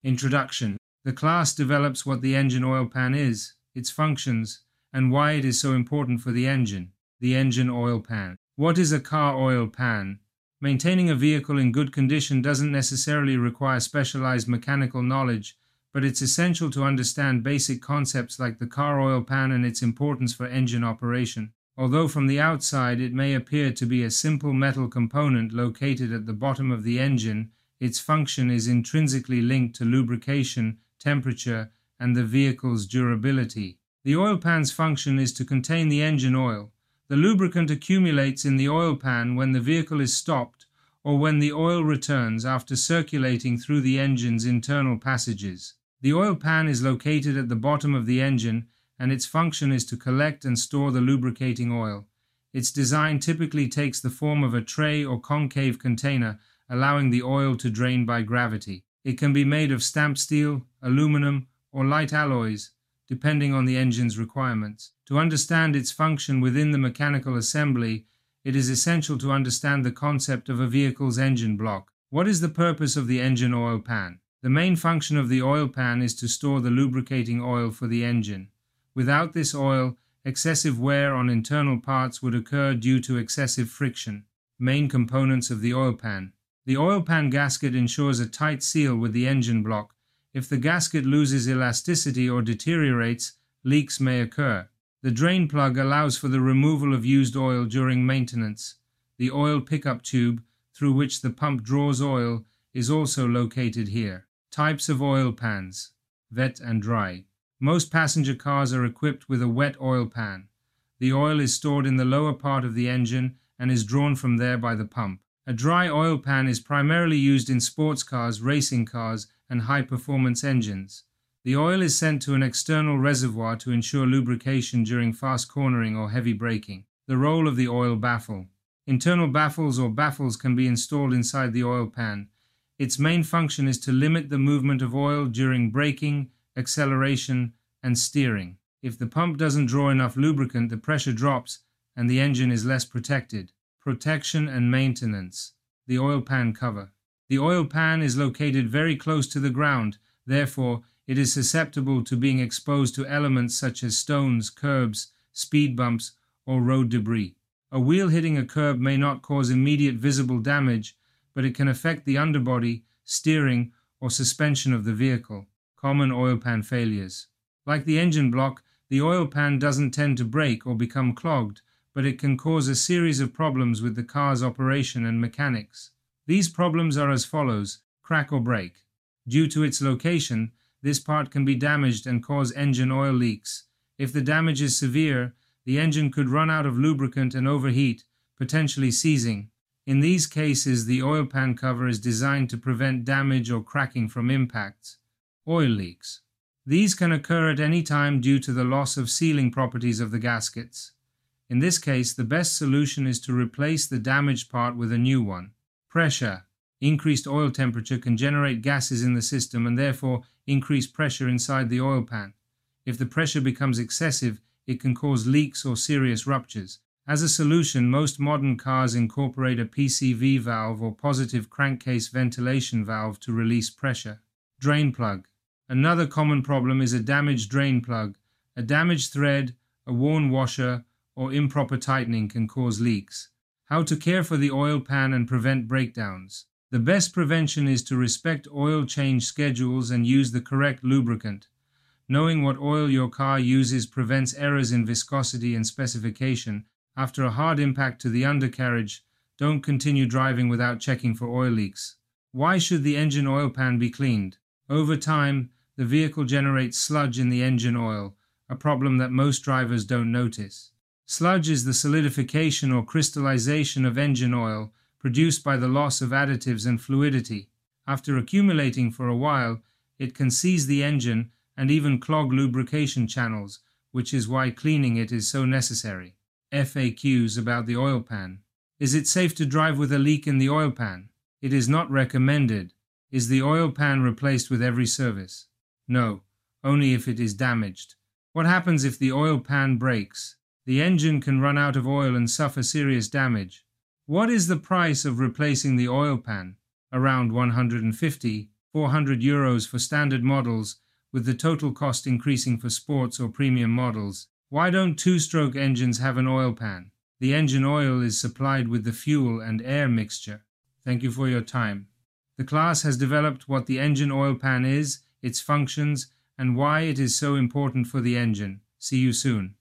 Introduction. The class develops what the engine oil pan is, its functions, and why it is so important for the engine. The engine oil pan. What is a car oil pan? Maintaining a vehicle in good condition doesn't necessarily require specialized mechanical knowledge, but it's essential to understand basic concepts like the car oil pan and its importance for engine operation. Although from the outside it may appear to be a simple metal component located at the bottom of the engine, its function is intrinsically linked to lubrication, temperature, and the vehicle's durability. The oil pan's function is to contain the engine oil. The lubricant accumulates in the oil pan when the vehicle is stopped or when the oil returns after circulating through the engine's internal passages. The oil pan is located at the bottom of the engine, and its function is to collect and store the lubricating oil. Its design typically takes the form of a tray or concave container, allowing the oil to drain by gravity. It can be made of stamped steel, aluminum, or light alloys, depending on the engine's requirements. To understand its function within the mechanical assembly, it is essential to understand the concept of a vehicle's engine block. What is the purpose of the engine oil pan? The main function of the oil pan is to store the lubricating oil for the engine. Without this oil, excessive wear on internal parts would occur due to excessive friction. Main components of the oil pan. The oil pan gasket ensures a tight seal with the engine block. If the gasket loses elasticity or deteriorates, leaks may occur. The drain plug allows for the removal of used oil during maintenance. The oil pickup tube, through which the pump draws oil, is also located here. Types of oil pans: wet and dry. Most passenger cars are equipped with a wet oil pan. The oil is stored in the lower part of the engine and is drawn from there by the pump. A dry oil pan is primarily used in sports cars, racing cars, and high-performance engines. The oil is sent to an external reservoir to ensure lubrication during fast cornering or heavy braking. The role of the oil baffle. Internal baffles or baffles can be installed inside the oil pan. Its main function is to limit the movement of oil during braking, acceleration, and steering. If the pump doesn't draw enough lubricant, the pressure drops and the engine is less protected. Protection and maintenance. The oil pan cover. The oil pan is located very close to the ground, therefore it is susceptible to being exposed to elements such as stones, curbs, speed bumps, or road debris. A wheel hitting a curb may not cause immediate visible damage, but it can affect the underbody, steering, or suspension of the vehicle. Common oil pan failures. Like the engine block, the oil pan doesn't tend to break or become clogged, but it can cause a series of problems with the car's operation and mechanics. These problems are as follows: crack or break. Due to its location, this part can be damaged and cause engine oil leaks. If the damage is severe, the engine could run out of lubricant and overheat, potentially seizing. In these cases, the oil pan cover is designed to prevent damage or cracking from impacts. Oil leaks. These can occur at any time due to the loss of sealing properties of the gaskets. In this case, the best solution is to replace the damaged part with a new one. Pressure. Increased oil temperature can generate gases in the system and therefore increase pressure inside the oil pan. If the pressure becomes excessive, it can cause leaks or serious ruptures. As a solution, most modern cars incorporate a PCV valve or positive crankcase ventilation valve to release pressure. Drain plug. Another common problem is a damaged drain plug. A damaged thread, a worn washer, or improper tightening can cause leaks. How to care for the oil pan and prevent breakdowns. The best prevention is to respect oil change schedules and use the correct lubricant. Knowing what oil your car uses prevents errors in viscosity and specification. After a hard impact to the undercarriage, don't continue driving without checking for oil leaks. Why should the engine oil pan be cleaned? Over time, the vehicle generates sludge in the engine oil, a problem that most drivers don't notice. Sludge is the solidification or crystallization of engine oil produced by the loss of additives and fluidity. After accumulating for a while, it can seize the engine and even clog lubrication channels, which is why cleaning it is so necessary. FAQs about the oil pan. Is it safe to drive with a leak in the oil pan? It is not recommended. Is the oil pan replaced with every service? No, only if it is damaged. What happens if the oil pan breaks? The engine can run out of oil and suffer serious damage. What is the price of replacing the oil pan? Around $150 €400 for standard models, with the total cost increasing for sports or premium models. Why don't two-stroke engines have an oil pan? The engine oil is supplied with the fuel and air mixture. Thank you for your time. The class has developed what the engine oil pan is, its functions, and why it is so important for the engine. See you soon.